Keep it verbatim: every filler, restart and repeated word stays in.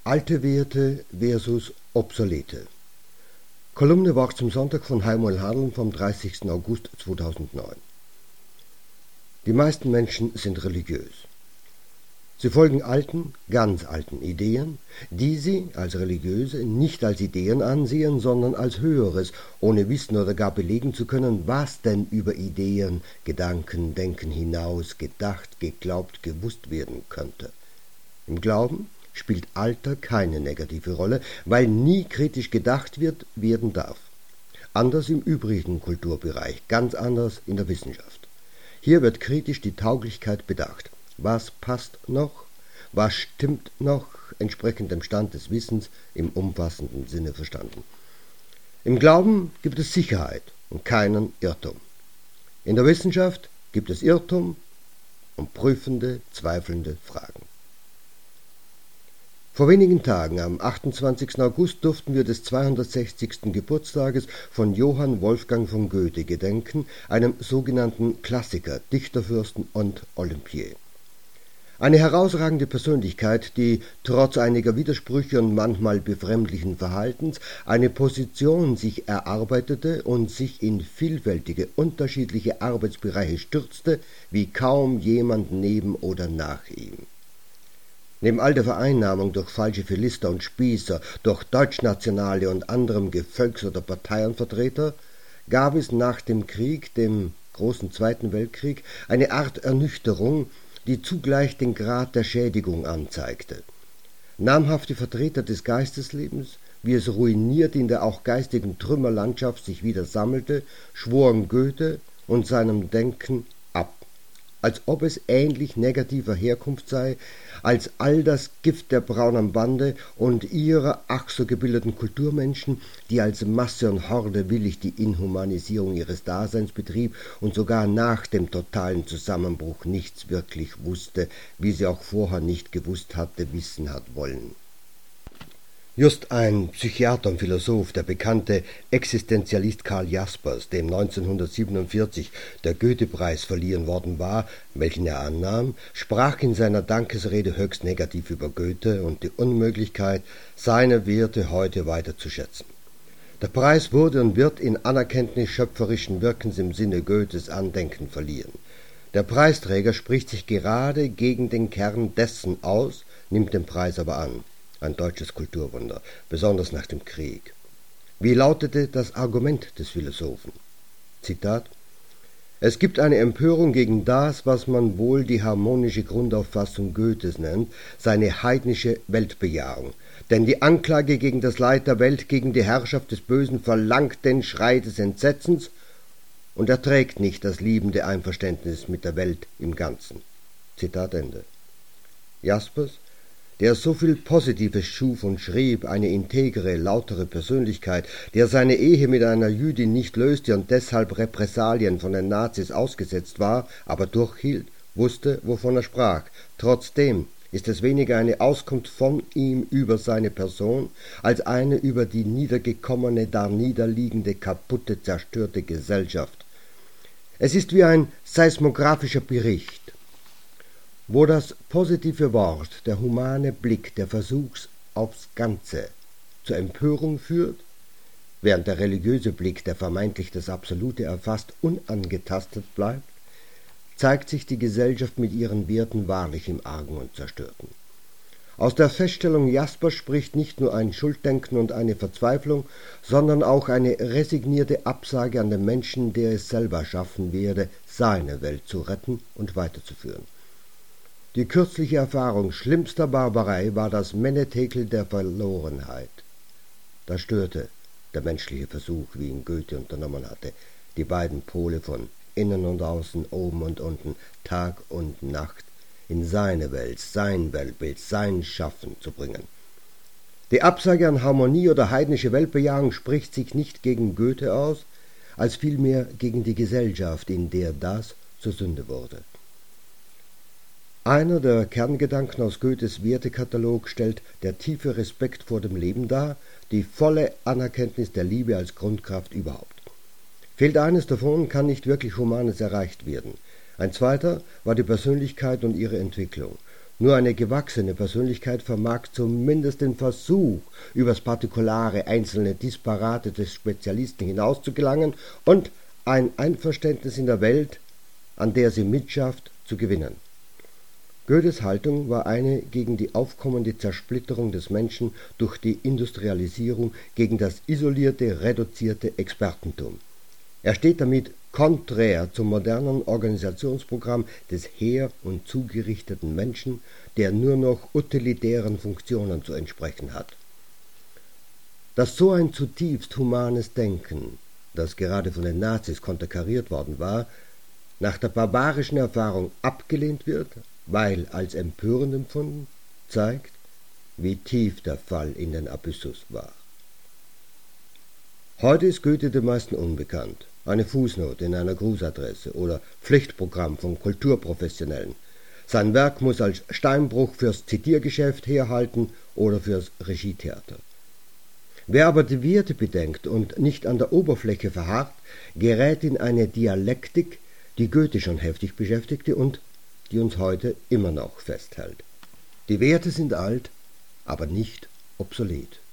Alte Werte versus obsolete. Kolumne Wort zum Sonntag von Heimo Hadeln vom dreißigsten August zweitausendneun. Die meisten Menschen sind religiös. Sie folgen alten, ganz alten Ideen, die sie als Religiöse nicht als Ideen ansehen, sondern als Höheres, ohne wissen oder gar belegen zu können, was denn über Ideen, Gedanken, Denken hinaus gedacht, geglaubt, gewusst werden könnte. Im Glauben spielt Alter keine negative Rolle, weil nie kritisch gedacht wird, werden darf. Anders im übrigen Kulturbereich, ganz anders in der Wissenschaft. Hier wird kritisch die Tauglichkeit bedacht. Was passt noch? Was stimmt noch, entsprechend dem Stand des Wissens im umfassenden Sinne verstanden? Im Glauben gibt es Sicherheit und keinen Irrtum. In der Wissenschaft gibt es Irrtum und prüfende, zweifelnde Fragen. Vor wenigen Tagen, am achtundzwanzigsten August, durften wir des zweihundertsechzigsten Geburtstages von Johann Wolfgang von Goethe gedenken, einem sogenannten Klassiker, Dichterfürsten und Olympier. Eine herausragende Persönlichkeit, die trotz einiger Widersprüche und manchmal befremdlichen Verhaltens eine Position sich erarbeitete und sich in vielfältige, unterschiedliche Arbeitsbereiche stürzte, wie kaum jemand neben oder nach ihm. Neben all der Vereinnahmung durch falsche Philister und Spießer, durch Deutschnationale und anderem Gefolgs- oder Parteienvertreter, gab es nach dem Krieg, dem großen Zweiten Weltkrieg, eine Art Ernüchterung, die zugleich den Grad der Schädigung anzeigte. Namhafte Vertreter des Geisteslebens, wie es ruiniert in der auch geistigen Trümmerlandschaft sich wieder sammelte, schworen Goethe und seinem Denken ab, als ob es ähnlich negativer Herkunft sei, als all das Gift der braunen Bande und ihrer ach so gebildeten Kulturmenschen, die als Masse und Horde willig die Inhumanisierung ihres Daseins betrieb und sogar nach dem totalen Zusammenbruch nichts wirklich wusste, wie sie auch vorher nicht gewusst hatte, wissen hat wollen. Just ein Psychiater und Philosoph, der bekannte Existenzialist Karl Jaspers, dem neunzehnhundertsiebenundvierzig der Goethe-Preis verliehen worden war, welchen er annahm, sprach in seiner Dankesrede höchst negativ über Goethe und die Unmöglichkeit, seine Werte heute weiter zu schätzen. Der Preis wurde und wird in Anerkenntnis schöpferischen Wirkens im Sinne Goethes Andenken verliehen. Der Preisträger spricht sich gerade gegen den Kern dessen aus, nimmt den Preis aber an. Ein deutsches Kulturwunder, besonders nach dem Krieg. Wie lautete das Argument des Philosophen? Zitat: Es gibt eine Empörung gegen das, was man wohl die harmonische Grundauffassung Goethes nennt, seine heidnische Weltbejahung. Denn die Anklage gegen das Leid der Welt, gegen die Herrschaft des Bösen verlangt den Schrei des Entsetzens und erträgt nicht das liebende Einverständnis mit der Welt im Ganzen. Zitat Ende. Jaspers, der so viel Positives schuf und schrieb, eine integere, lautere Persönlichkeit, der seine Ehe mit einer Jüdin nicht löste und deshalb Repressalien von den Nazis ausgesetzt war, aber durchhielt, wusste, wovon er sprach. Trotzdem ist es weniger eine Auskunft von ihm über seine Person, als eine über die niedergekommene, darniederliegende, kaputte, zerstörte Gesellschaft. Es ist wie ein seismografischer Bericht, wo das positive Wort, der humane Blick, der Versuch aufs Ganze zur Empörung führt, während der religiöse Blick, der vermeintlich das Absolute erfasst, unangetastet bleibt, zeigt sich die Gesellschaft mit ihren Werten wahrlich im Argen und Zerstörten. Aus der Feststellung Jaspers spricht nicht nur ein Schulddenken und eine Verzweiflung, sondern auch eine resignierte Absage an den Menschen, der es selber schaffen werde, seine Welt zu retten und weiterzuführen. Die kürzliche Erfahrung schlimmster Barbarei war das Menetekel der Verlorenheit. Da störte der menschliche Versuch, wie ihn Goethe unternommen hatte, die beiden Pole von innen und außen, oben und unten, Tag und Nacht, in seine Welt, sein Weltbild, sein Schaffen zu bringen. Die Absage an Harmonie oder heidnische Weltbejahung spricht sich nicht gegen Goethe aus, als vielmehr gegen die Gesellschaft, in der das zur Sünde wurde. Einer der Kerngedanken aus Goethes Wertekatalog stellt der tiefe Respekt vor dem Leben dar, die volle Anerkenntnis der Liebe als Grundkraft überhaupt. Fehlt eines davon, kann nicht wirklich Humanes erreicht werden. Ein zweiter war die Persönlichkeit und ihre Entwicklung. Nur eine gewachsene Persönlichkeit vermag zumindest den Versuch, übers partikulare einzelne Disparate des Spezialisten hinauszugelangen und ein Einverständnis in der Welt, an der sie mitschafft, zu gewinnen. Goethes Haltung war eine gegen die aufkommende Zersplitterung des Menschen durch die Industrialisierung, gegen das isolierte, reduzierte Expertentum. Er steht damit konträr zum modernen Organisationsprogramm des her- und zugerichteten Menschen, der nur noch utilitären Funktionen zu entsprechen hat. Dass so ein zutiefst humanes Denken, das gerade von den Nazis konterkariert worden war, nach der barbarischen Erfahrung abgelehnt wird, weil als empörend empfunden, zeigt, wie tief der Fall in den Abyssus war. Heute ist Goethe den meisten unbekannt. Eine Fußnote in einer Grußadresse oder Pflichtprogramm von Kulturprofessionellen. Sein Werk muss als Steinbruch fürs Zitiergeschäft herhalten oder fürs Regietheater. Wer aber die Werte bedenkt und nicht an der Oberfläche verharrt, gerät in eine Dialektik, die Goethe schon heftig beschäftigte und die uns heute immer noch festhält. Die Werte sind alt, aber nicht obsolet.